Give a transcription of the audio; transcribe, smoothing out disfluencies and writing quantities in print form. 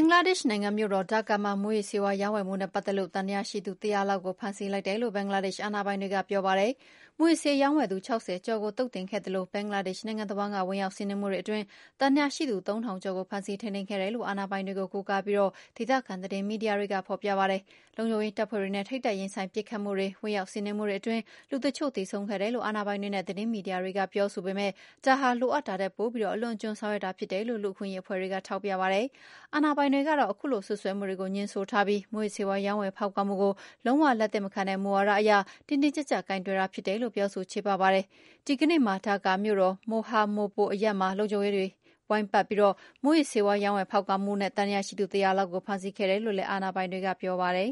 င်္ဂလားဒေ့ရှ်နိုင်ငံမြို့တော်ဒါကာမှာမူးယစ်ဆေးဝါးရောင်းဝယ်မှုနဲ့ပတ်သက်လို့သံသယရှိသူ100လောက်ကိုဖမ်းဆီးလိုက်တယ်လို့ဘင်္ဂလားဒေ့ရှ်အာဏာပိုင်တွေကပြောပါတယ်။မူးယစ်ဆေးရောင်းဝယ်သူ60ကျော်ကိုသုတ်သင်ခဲ့သလိုဘင်္ဂလားဒေ့ရှ်နိုင်ငံတဝန်းကဝင်ရောက်စီးနင်းမှုတွေအတွင်းသံသယရှိသူ3000ကျော်ကိုဖမ်းဆီးထိန်းသိမ်းခဲ့တယ်လို့အာဏာပိုင်တွေကိုကိုးကားပြီးဒေသခံသတင်းမီဒီယာတွေကဖော်ပြပါတယ်။လုံခြုံရေးတပ်ဖွဲ့တွေနဲ့ထိပ်တိုက်ရင်ဆိုင်ပစ်ခတ်မှုတွေဝင်ရောက်စီးနင်းမှုတွေအတွင်းလူတချို့သေဆုံးခဲ့တယ်လို့အာဏာပိုင်တွေနဲ့သတင်းမီဒီယာတွေကပြောဆိုပေမဲ့ဒါဟာလိုအပ်တာထက်ပိုပြီးအလွန်အကျွံဆောင်ရွက်တာဖြစ်တယ်လို့လူ့အခွင့်အရေးအဖွဲ့တွေကထောက်ပြပါတယ်။အာဏာပိုင်တွေကတော့အခုလိုစွပ်စွဲမှုတွေကိုငြင်းဆိုထားပြီးမူးယစ်ဆေးဝါးရောင်းဝယ်ဖောက်ကားမှုကိုလုံးဝလက်သင့်မခံတဲ့မူဝါဒအရတင်းတင်းကြပ်ကြပ်ကိုင်တွယ်တာဖြစ်တယ်လို့ပြောဆိုချေပပါတယ်။ဒီကနေ့မှာဒါကာမြို့တော်မိုဟာမိုပိုအရပ်မှာလုံခြုံရေးတွေဝိုင်းပတ်ပြီးမူးယစ်ဆေးဝါးရောင်းဝယ်ဖောက်ကားမှုနဲ့သံသယရှိသူ100လောက်ကိုဖမ်းဆီးခဲ့တယ်လို့လည်းအာဏာပိုင်တွေကပြောပါတယ်